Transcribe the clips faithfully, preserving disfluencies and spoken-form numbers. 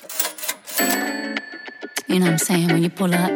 You know what I'm saying? When you pull up,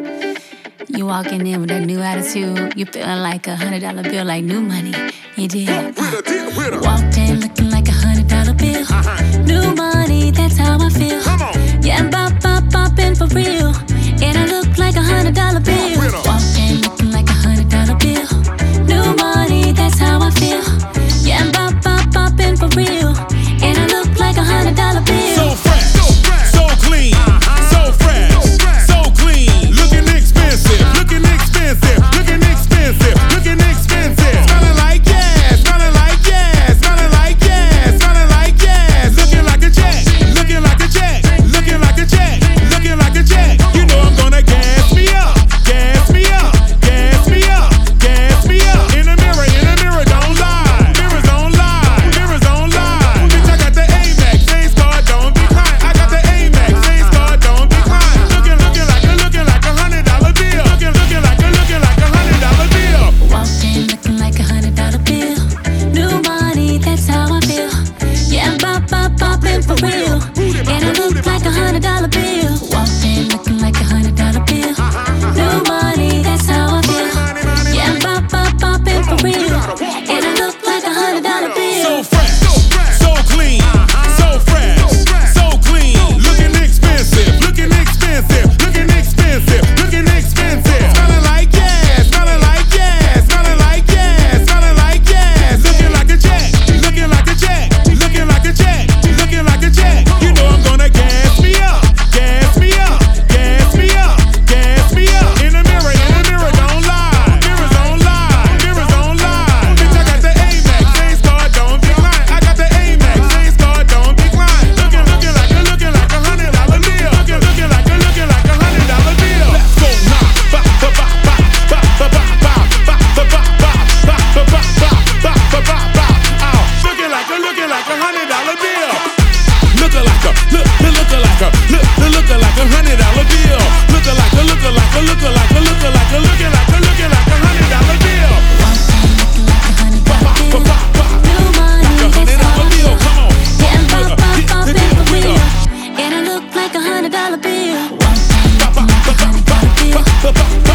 you walking in with that new attitude. You feeling like a hundred dollar bill, like new money. You did. Uh, walked in looking like a hundred dollar bill. Uh-huh. New money, that's how I feel. Come on. Yeah, I'm bop, bop, bopping for real. And I look like a hundred dollar bill. Walked in looking like a hundred dollar bill. New money, that's how I feel. Yeah, I'm bop, bop, bopping for real. And I look like a hundred dollar bill. So fresh, so, fresh. so clean, uh-huh. so fresh, so, fresh. so clean. Looking expensive, looking expensive, looking expensive, looking expensive. Smelling like gas, smelling like gas, smelling like gas, smelling like gas. Looking like a check, looking like a check, looking like a check, looking like a check. You know I'm gonna gas me up, gas me up, gas me up, gas me up. In the mirror, in the mirror, don't lie. Mirrors don't lie, mirrors don't lie. Bitch, I got the Amex, face card, don't decline. I got the Amex, face card, don't decline. Looking, looking like a, looking like a hundred dollar bill. Looking, looking like a, looking like a hundred dollar bill. Walked in looking like a hundred dollar bill. New money, that's how I feel. Yeah, I'm bop, bop, bopping for real. And I look like a hundred dollar bill. Walked in looking like a hundred dollar bill. New money, that's how I feel. Yeah, I'm bop, bop, bopping for real. And I look like a hundred dollar bill. So fresh, so clean, so fresh, so clean. Looking expensive, looking expensive, looking expensive, looking expensive. Smelling like gas, smelling like gas, smelling like gas, smelling like gas. Looking like a check, looking like a check, looking like a check, looking like a check. You know I'm gonna gas me up, gas me up, gas me up, gas me up. In the mirror, in the mirror, don't lie. Mirrors don't lie, mirrors don't lie. Bitch, I got the Amex, face card, don't decline. I got the Amex, face card, don't decline. Looking, looking like a, looking like a hundred dollar bill. Looking, looking like a, looking like a hundred dollar bill. Let's go now. Ba ba ba ba ba ba ba ba ba ba ba ba ba ba ba ba ba ba ba. Ow. Looking like a, looking like a hundred dollar bill. Looking like a, look, looking like a, look, looking like a hundred dollar bill. Looking like a, looking like a, looking like a, looking like a, looking like a, looking like a hundred dollar bill. Walked in looking like a hundred dollar bill. New money, that's how I feel. Yeah, I'm bop, bop, bopping for real. And I look like a hundred dollar bill. Walked in looking like a hundred dollar bill.